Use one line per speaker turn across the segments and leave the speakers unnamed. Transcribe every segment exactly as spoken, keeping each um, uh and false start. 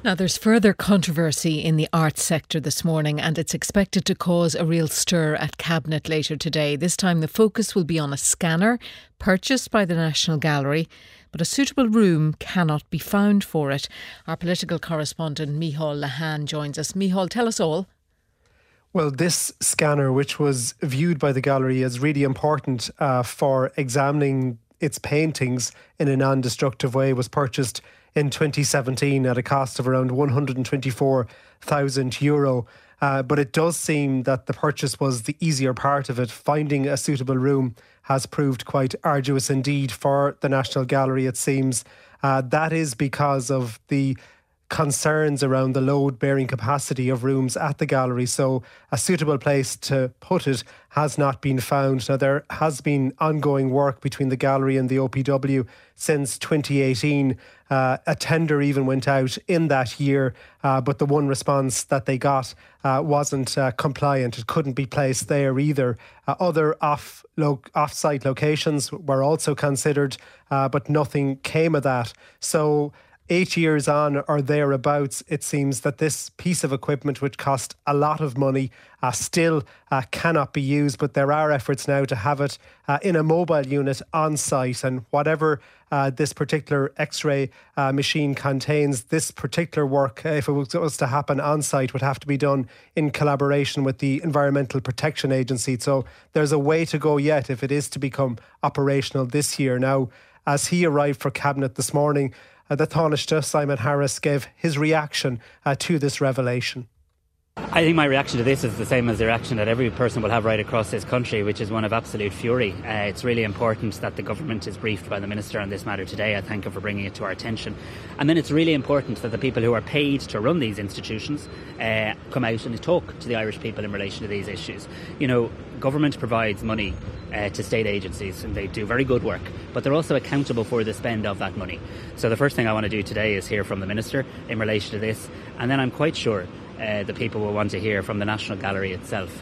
Now, there's further controversy in the arts sector this morning, and it's expected to cause a real stir at Cabinet later today. This time the focus will be on a scanner purchased by the National Gallery, but a suitable room cannot be found for it. Our political correspondent Micheál Lehane joins us. Micheál, tell us all.
Well, this scanner, which was viewed by the gallery as really important uh, for examining its paintings in a non-destructive way, was purchased in twenty seventeen at a cost of around one hundred twenty-four thousand euro. Uh, but it does seem that the purchase was the easier part of it. Finding a suitable room has proved quite arduous indeed for the National Gallery, it seems. Uh, that is because of the concerns around the load-bearing capacity of rooms at the gallery. So a suitable place to put it has not been found. Now, there has been ongoing work between the gallery and the O P W since twenty eighteen. Uh, a tender even went out in that year, uh, but the one response that they got uh, wasn't uh, compliant. It couldn't be placed there either. Uh, other off lo- off-site locations were also considered, uh, but nothing came of that. So Eight years on or thereabouts, it seems that this piece of equipment, which cost a lot of money, uh, still uh, cannot be used. But there are efforts now to have it uh, in a mobile unit on site. And whatever uh, this particular X-ray uh, machine contains, this particular work, uh, if it was, was to happen on site, would have to be done in collaboration with the Environmental Protection Agency. So there's a way to go yet if it is to become operational this year. Now, as he arrived for Cabinet this morning, Uh, the Taoiseach, Simon Harris, gave his reaction uh, to this revelation.
I think my reaction to this is the same as the reaction that every person will have right across this country, which is one of absolute fury. Uh, it's really important that the government is briefed by the Minister on this matter today. I thank him for bringing it to our attention. And then it's really important that the people who are paid to run these institutions uh, come out and talk to the Irish people in relation to these issues. You know, government provides money uh, to state agencies and they do very good work, but they're also accountable for the spend of that money. So the first thing I want to do today is hear from the Minister in relation to this, and then I'm quite sure Uh, the people will want to hear from the National Gallery itself.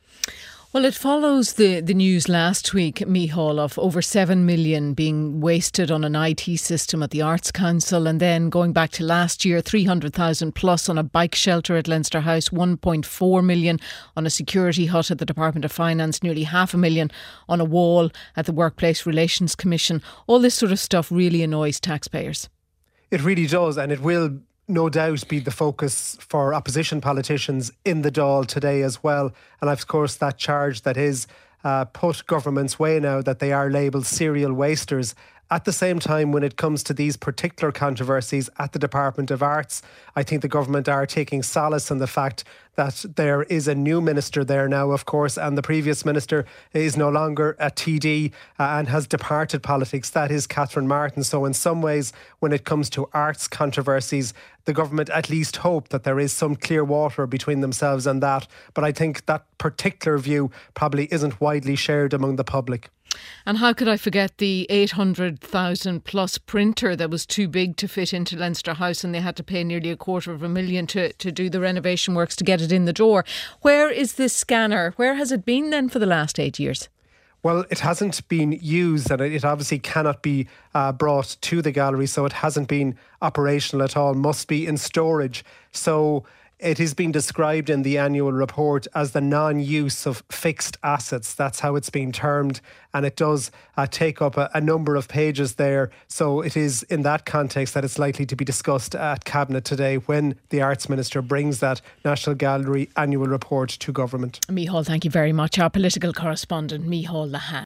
Well, it follows the, the news last week, Micheál, of over seven million being wasted on an I T system at the Arts Council, and then going back to last year, three hundred thousand plus on a bike shelter at Leinster House, one point four million on a security hut at the Department of Finance, nearly half a million on a wall at the Workplace Relations Commission. All this sort of stuff really annoys taxpayers.
It really does, and it will no doubt be the focus for opposition politicians in the Dáil today as well. And of course that charge that is uh, put government's way now, that they are labelled serial wasters. At the same time, when it comes to these particular controversies at the Department of Arts, I think the government are taking solace in the fact that there is a new minister there now, of course, and the previous minister is no longer a T D uh, and has departed politics. That is Catherine Martin. So in some ways, when it comes to arts controversies, the government at least hope that there is some clear water between themselves and that. But I think that particular view probably isn't widely shared among the public.
And how could I forget the eight hundred thousand plus printer that was too big to fit into Leinster House, and they had to pay nearly a quarter of a million to, to do the renovation works to get it in the door. Where is this scanner? Where has it been then for the last eight years?
Well, it hasn't been used, and it obviously cannot be uh, brought to the gallery, so it hasn't been operational at all, must be in storage. So it has been described in the annual report as the non-use of fixed assets. That's how it's been termed. And it does uh, take up a, a number of pages there. So it is in that context that it's likely to be discussed at Cabinet today when the Arts Minister brings that National Gallery annual report to government.
Micheál, thank you very much. Our political correspondent, Micheál Lehane.